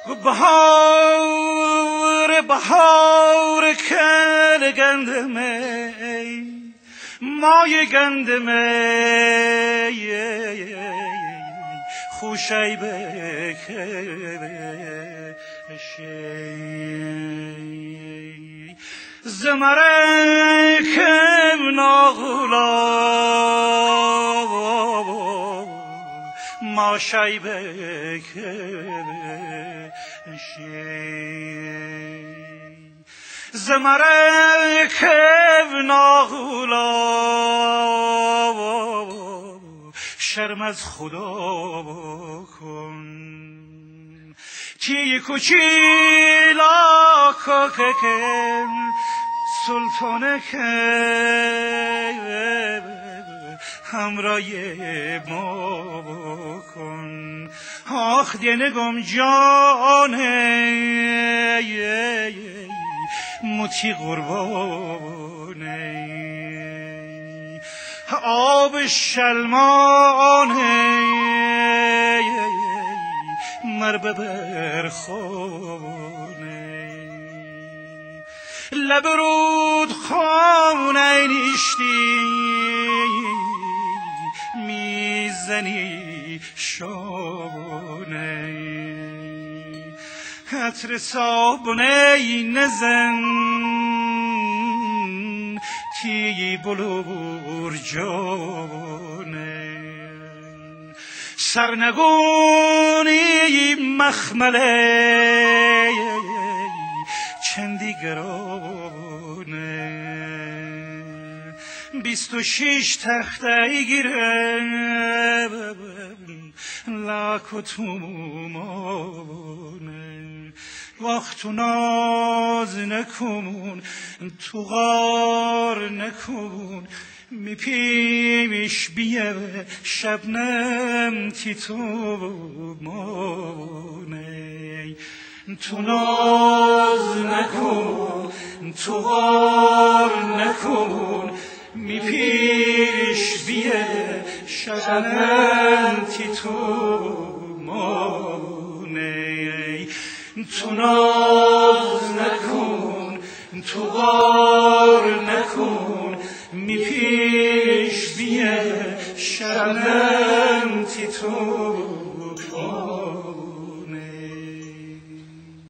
بهار کل گندمه مای گندمه خوشی بکشی زمره کم ناغلا ماشی بکشی زمره کم ناغلا شرم از خدا بکن کی کوچیلا که سلطانه که همراه ما بکن آخ دینگم جانه متی قربانه آب شلمانه مربه برخونه لب رود خانه نیشتی میزنی شانه عطر صابونه نزن تی بلور جانه سرنگونی مخمله چندی گرانه 26 تخته گیره لاک و تومانه وقت ناز نکن تو غار نکن میپیمش بیه شبنم تی تو مانه تو ناز نکن تو غار نکن میپیش بیه شبنم تی تو مانه تو ناز نکن تو غار نکن میپیش بیه شبنم تی تو